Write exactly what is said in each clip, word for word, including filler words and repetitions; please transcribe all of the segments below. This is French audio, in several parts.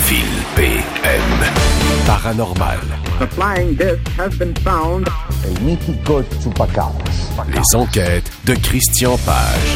Fil P M. Paranormal. The flying disc has been found. El mítico Chupacabras. Les enquêtes de Christian Page.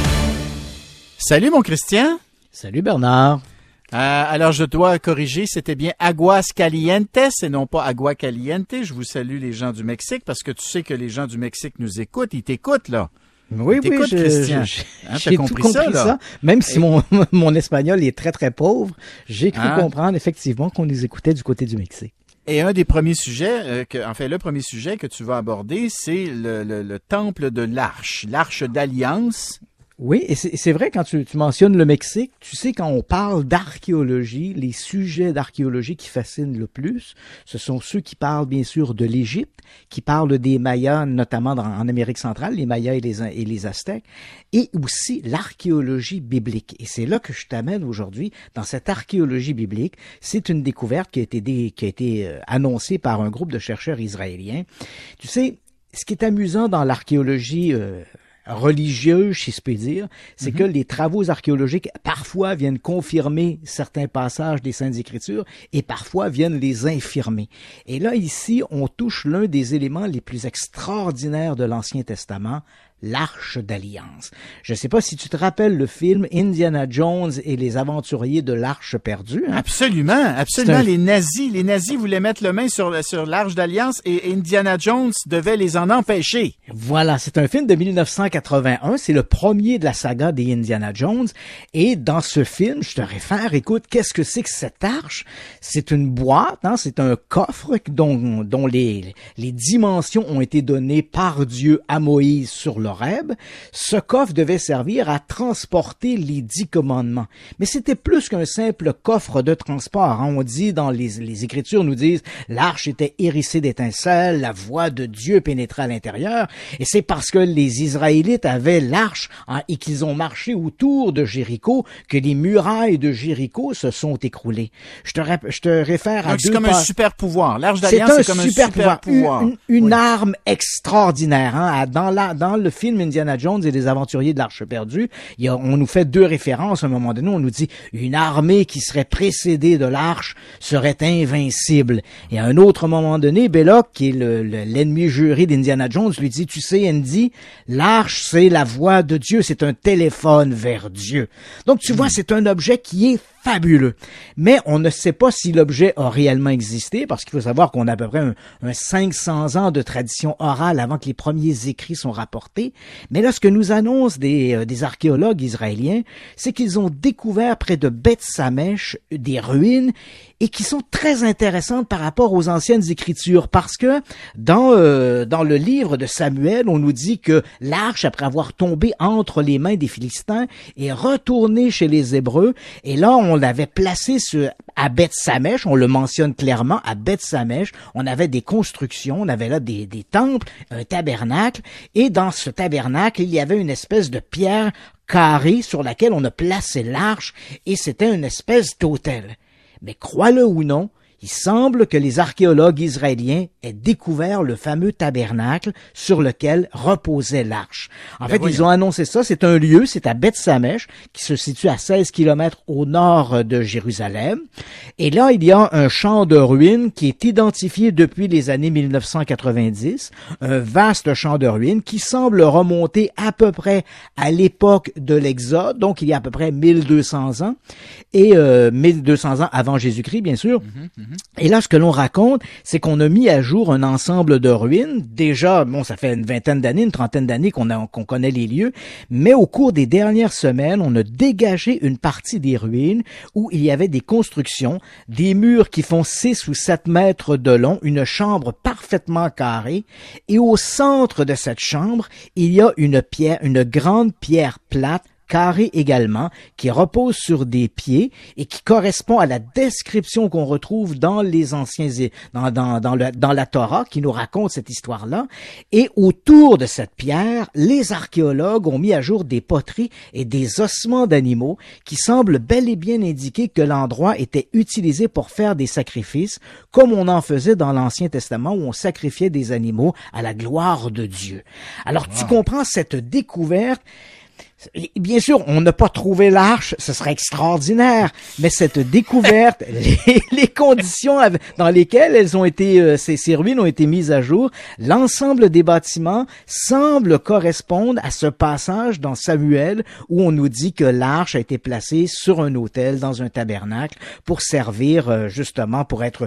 Salut mon Christian. Salut Bernard. Euh, alors je dois corriger, c'était bien Aguas Calientes et non pas Agua Caliente. Je vous salue les gens du Mexique parce que tu sais que les gens du Mexique nous écoutent. Ils t'écoutent là. Oui, Ils oui, je, Christian. je, Hein, j'ai compris tout compris ça, ça. là? Même si Et... mon, mon espagnol est très, très pauvre, j'ai cru hein? comprendre effectivement qu'on nous écoutait du côté du Mexique. Et un des premiers sujets, euh, que, en fait, le premier sujet que tu vas aborder, c'est le, le, le temple de l'Arche, l'Arche d'Alliance. Oui, et c'est, c'est vrai, quand tu, tu mentionnes le Mexique, tu sais, quand on parle d'archéologie, les sujets d'archéologie qui fascinent le plus, ce sont ceux qui parlent, bien sûr, de l'Égypte, qui parlent des Mayas, notamment dans, en Amérique centrale, les Mayas et les, et les Aztèques, et aussi l'archéologie biblique. Et c'est là que je t'amène aujourd'hui, dans cette archéologie biblique. C'est une découverte qui a été, dé, qui a été euh, annoncée par un groupe de chercheurs israéliens. Tu sais, ce qui est amusant dans l'archéologie euh, religieuse, si je peux dire, c'est mm-hmm. que les travaux archéologiques parfois viennent confirmer certains passages des Saintes Écritures et parfois viennent les infirmer. Et là, ici, on touche l'un des éléments les plus extraordinaires de l'Ancien Testament, l'Arche d'Alliance. Je ne sais pas si tu te rappelles le film Indiana Jones et les aventuriers de l'Arche perdue. Hein? Absolument, absolument. Un... Les nazis, les nazis voulaient mettre le main sur, sur l'Arche d'Alliance et Indiana Jones devait les en empêcher. Voilà, c'est un film de dix-neuf cent quatre-vingt-un. C'est le premier de la saga des Indiana Jones. Et dans ce film, je te réfère, écoute, qu'est-ce que c'est que cette arche? C'est une boîte, hein? C'est un coffre dont, dont les, les dimensions ont été données par Dieu à Moïse sur le Horeb. Ce coffre devait servir à transporter les dix commandements. Mais c'était plus qu'un simple coffre de transport. Hein. On dit dans les, les Écritures, nous disent, l'arche était hérissée d'étincelles, la voix de Dieu pénétrait à l'intérieur. Et c'est parce que les Israélites avaient l'arche hein, et qu'ils ont marché autour de Jéricho que les murailles de Jéricho se sont écroulées. Je te, je te réfère à Donc, deux... c'est comme pas... un super pouvoir. L'Arche d'Alliance, c'est, c'est comme un super pouvoir. pouvoir. Une, une, une oui. arme extraordinaire. Hein. Dans, la, dans le film Indiana Jones et les aventuriers de l'Arche perdue, il y a, on nous fait deux références à un moment donné. On nous dit une armée qui serait précédée de l'Arche serait invincible. Et à un autre moment donné, Belloc, qui est le, le, l'ennemi juré d'Indiana Jones, lui dit, tu sais, Andy, l'Arche, c'est la voix de Dieu, c'est un téléphone vers Dieu. Donc, tu mmh. vois, c'est un objet qui est fabuleux. Mais on ne sait pas si l'objet a réellement existé, parce qu'il faut savoir qu'on a à peu près un, un cinq cents ans de tradition orale avant que les premiers écrits sont rapportés. Mais là, ce que nous annoncent des, euh, des archéologues israéliens, c'est qu'ils ont découvert près de Beth Samesh des ruines et qui sont très intéressantes par rapport aux anciennes écritures, parce que dans euh, dans le livre de Samuel, on nous dit que l'arche, après avoir tombé entre les mains des Philistins, est retournée chez les Hébreux, et là, on l'avait placée sur, à Beth Samesh, on le mentionne clairement, à Beth Samesh, on avait des constructions, on avait là des, des temples, un tabernacle, et dans ce tabernacle, il y avait une espèce de pierre carrée sur laquelle on a placé l'arche, et c'était une espèce d'autel. Mais crois-le ou non, il semble que les archéologues israéliens aient découvert le fameux tabernacle sur lequel reposait l'arche. En ben fait, voyons. Ils ont annoncé ça. C'est un lieu, c'est à Beth Samesh, qui se situe à seize kilomètres au nord de Jérusalem. Et là, il y a un champ de ruines qui est identifié depuis les années mille neuf cent quatre-vingt-dix, un vaste champ de ruines qui semble remonter à peu près à l'époque de l'Exode, donc il y a à peu près mille deux cents ans, et euh, mille deux cents ans avant Jésus-Christ, bien sûr. Mm-hmm, mm-hmm. Et là, ce que l'on raconte, c'est qu'on a mis à jour un ensemble de ruines. Déjà, bon, ça fait une vingtaine d'années, une trentaine d'années qu'on a, qu'on connaît les lieux. Mais au cours des dernières semaines, on a dégagé une partie des ruines où il y avait des constructions, des murs qui font six ou sept mètres de long, une chambre parfaitement carrée. Et au centre de cette chambre, il y a une pierre, une grande pierre plate, carré également, qui repose sur des pieds et qui correspond à la description qu'on retrouve dans les anciens, dans, dans, dans, le, dans la Torah, qui nous raconte cette histoire-là. Et autour de cette pierre, les archéologues ont mis à jour des poteries et des ossements d'animaux qui semblent bel et bien indiquer que l'endroit était utilisé pour faire des sacrifices, comme on en faisait dans l'Ancien Testament, où on sacrifiait des animaux à la gloire de Dieu. Alors, wow. Tu comprends cette découverte. Et bien sûr, on n'a pas trouvé l'arche, ce serait extraordinaire, mais cette découverte, les, les conditions dans lesquelles elles ont été, euh, ces, ces ruines ont été mises à jour, l'ensemble des bâtiments semble correspondre à ce passage dans Samuel où on nous dit que l'arche a été placée sur un autel, dans un tabernacle, pour servir euh, justement, pour être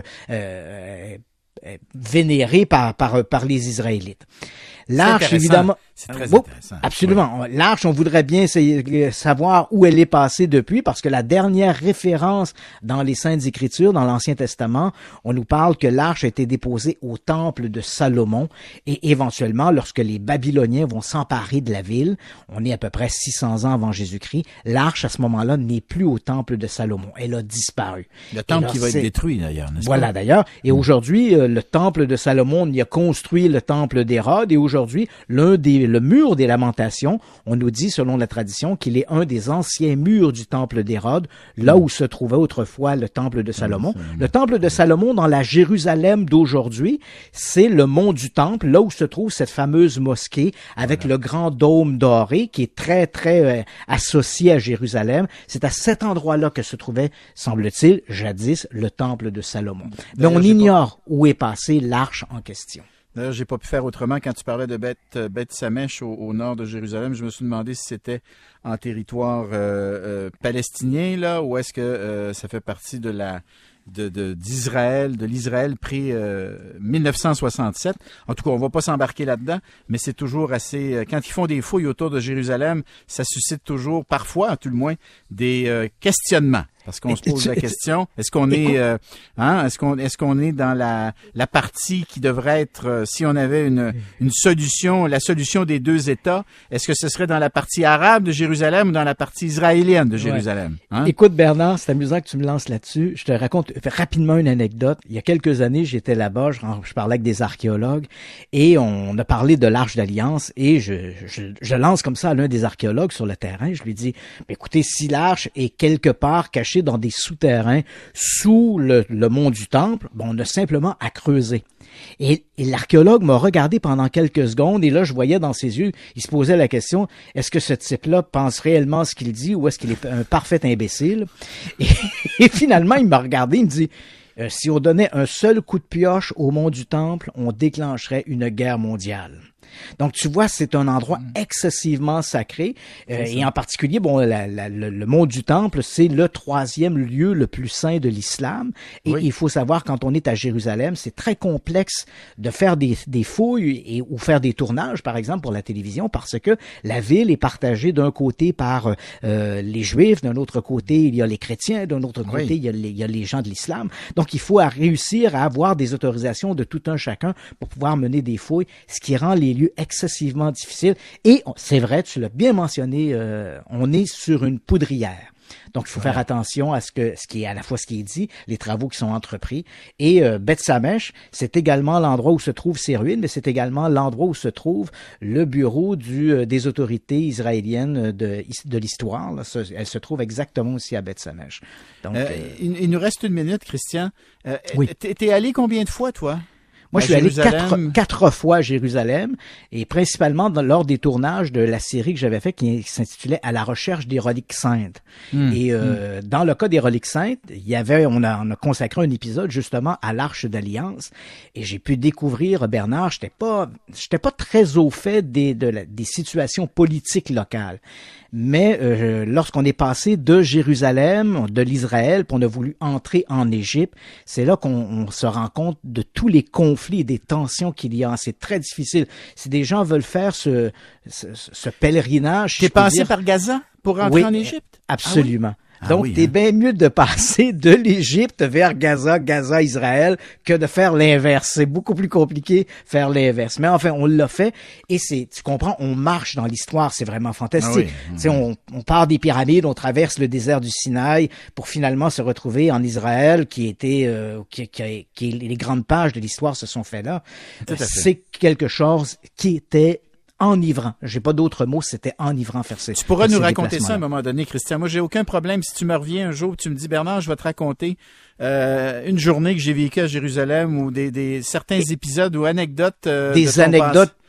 euh, euh, vénérée par, par, par les Israélites. L'arche, évidemment. C'est très bon, intéressant. Absolument. Oui. L'arche, on voudrait bien essayer, savoir où elle est passée depuis, parce que la dernière référence dans les Saintes Écritures, dans l'Ancien Testament, on nous parle que l'arche a été déposée au temple de Salomon, et éventuellement, lorsque les Babyloniens vont s'emparer de la ville, on est à peu près six cents ans avant Jésus-Christ, l'arche, à ce moment-là, n'est plus au temple de Salomon. Elle a disparu. Le temple là, qui va c'est... être détruit, d'ailleurs, n'est-ce Voilà, pas? d'ailleurs. Et mmh. aujourd'hui, euh, le temple de Salomon, il a construit le temple d'Hérode, et aujourd'hui, l'un des, le mur des Lamentations, on nous dit, selon la tradition, qu'il est un des anciens murs du temple d'Hérode, là où se trouvait autrefois le temple de Salomon. Le temple de Salomon, dans la Jérusalem d'aujourd'hui, c'est le mont du temple, là où se trouve cette fameuse mosquée, avec voilà. le grand dôme doré, qui est très, très euh, associé à Jérusalem. C'est à cet endroit-là que se trouvait, semble-t-il, jadis, le temple de Salomon. Mais on ignore pas... où est passée l'arche en question. D'ailleurs, j'ai pas pu faire autrement. Quand tu parlais de Beth, Beth Samesh au, au nord de Jérusalem, je me suis demandé si c'était en territoire euh, euh, palestinien, là, ou est-ce que euh, ça fait partie de la de, de d'Israël, de l'Israël pré euh, mille neuf cent soixante-sept. En tout cas, on va pas s'embarquer là-dedans, mais c'est toujours assez... Euh, quand ils font des fouilles autour de Jérusalem, ça suscite toujours, parfois, à tout le moins, des euh, questionnements. Parce qu'on se pose la question, est-ce qu'on est, euh, hein, est-ce qu'on, est-ce qu'on est dans la la partie qui devrait être, euh, si on avait une une solution, la solution des deux États, est-ce que ce serait dans la partie arabe de Jérusalem ou dans la partie israélienne de Jérusalem? Ouais. Hein? Écoute Bernard, c'est amusant que tu me lances là-dessus. Je te raconte rapidement une anecdote. Il y a quelques années, j'étais là-bas, je, je parlais avec des archéologues et on a parlé de l'Arche d'Alliance et je, je je lance comme ça à l'un des archéologues sur le terrain. Je lui dis, écoutez, si l'Arche est quelque part cachée dans des souterrains sous le, le mont du Temple, bon, on a simplement à creuser. Et, et l'archéologue m'a regardé pendant quelques secondes et là, je voyais dans ses yeux, il se posait la question, est-ce que ce type-là pense réellement ce qu'il dit ou est-ce qu'il est un parfait imbécile? Et, et finalement, il m'a regardé, il me dit, euh, si on donnait un seul coup de pioche au mont du Temple, on déclencherait une guerre mondiale. Donc, tu vois, c'est un endroit excessivement sacré. Euh, et en particulier, bon, la, la, le, le mont du Temple, c'est le troisième lieu le plus saint de l'islam. Et oui. il faut savoir, quand on est à Jérusalem, c'est très complexe de faire des, des fouilles et, ou faire des tournages, par exemple, pour la télévision, parce que la ville est partagée d'un côté par euh, les Juifs, d'un autre côté, il y a les chrétiens, d'un autre côté, oui. il, y a les, il y a les gens de l'islam. Donc, il faut réussir à avoir des autorisations de tout un chacun pour pouvoir mener des fouilles, ce qui rend les lieux excessivement difficiles. Et c'est vrai, tu l'as bien mentionné, euh, on est sur une poudrière. Donc, il faut ouais. faire attention à ce que, ce qui est à la fois ce qui est dit, les travaux qui sont entrepris. Et euh, Beth Samesh, c'est également l'endroit où se trouvent ces ruines, mais c'est également l'endroit où se trouve le bureau du, euh, des autorités israéliennes de, de l'histoire. Là. Elle se trouve exactement aussi à Beth Samesh. Donc, euh, euh, il, il nous reste une minute, Christian. Euh, oui. T'es, t'es allé combien de fois, toi? Moi, je suis allé quatre, quatre fois à Jérusalem et principalement dans, lors des tournages de la série que j'avais fait qui s'intitulait « À la recherche des reliques saintes mmh. ». Et euh, mmh. dans le cas des reliques saintes, il y avait, on a, on a consacré un épisode justement à l'Arche d'Alliance et j'ai pu découvrir, Bernard, j'étais pas, j'étais pas très au fait des, de la, des situations politiques locales. Mais euh, lorsqu'on est passé de Jérusalem, de l'Israël, puis on a voulu entrer en Égypte, c'est là qu'on on se rend compte de tous les conflits et des tensions qu'il y a. C'est très difficile. Si des gens veulent faire ce, ce, ce pèlerinage... T'es passé dire, par Gaza pour entrer oui, en Égypte? Absolument. Ah oui? Ah Donc, oui, t'es hein? bien mieux de passer de l'Égypte vers Gaza, Gaza, Israël, que de faire l'inverse. C'est beaucoup plus compliqué faire l'inverse. Mais enfin, on l'a fait et c'est, tu comprends, on marche dans l'histoire. C'est vraiment fantastique. Ah oui. Tu sais, on, on part des pyramides, on traverse le désert du Sinaï pour finalement se retrouver en Israël, qui était, euh, qui, qui, qui, les grandes pages de l'histoire se sont faites là. C'est quelque chose qui était enivrant. J'ai pas d'autres mots, c'était enivrant faire ça. Tu pourras nous raconter ça à un moment donné, Christian. Moi, j'ai aucun problème. Si tu me reviens un jour, tu me dis, Bernard, je vais te raconter euh, une journée que j'ai vécue à Jérusalem ou des, des certains épisodes ou anecdotes. Euh, des de ton anecdotes. Passe.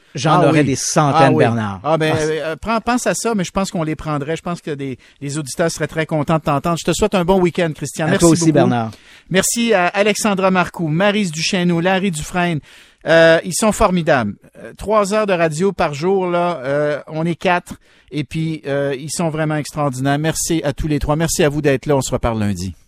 J'en Ah aurais oui. des centaines, Ah oui. Bernard. Ah ben, euh, prends, pense à ça, mais je pense qu'on les prendrait. Je pense que des, les auditeurs seraient très contents de t'entendre. Je te souhaite un bon week-end, Christian. À Merci toi aussi, beaucoup. Bernard. Merci à Alexandra Marcoux, Maryse Duchesneau, Larry Dufresne. Euh, ils sont formidables. Euh, trois heures de radio par jour, là, euh, on est quatre. Et puis, euh, ils sont vraiment extraordinaires. Merci à tous les trois. Merci à vous d'être là. On se reparle lundi.